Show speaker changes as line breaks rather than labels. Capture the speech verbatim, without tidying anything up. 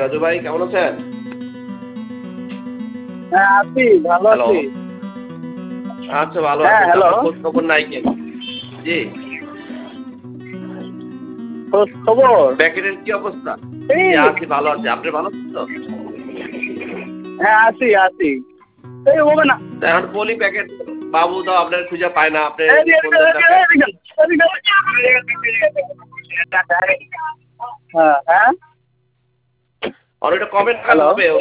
রাজু ভাই কেমন আছেন?
হ্যাঁ আছি, ভালো
হ্যালো।
আছি।
আচ্ছা ভালো
হ্যাঁ
আছি। তা
হ্যালো,
আপনার খোঁজ খবর নাই কেন? জি।
খোঁজ খবর
প্যাকেটের কি অবস্থা?
এই
জি আছি, ভালো আছি। আপনি ভালো আছেন তো?
হ্যাঁ আছি আছি এই হবে না।
তা এখন বলি প্যাকেট বাবু তো আপনার খুঁজে পায় না, আপনি
এদিকে,
ফোন
এদিকে,
দেন না প্যাকেট।
এদিকে, এদিকে, এদিকে। হ্যাঁ হ্যাঁ
আর ওইটা কবে নাগাদ
হ্যালো।
হবে?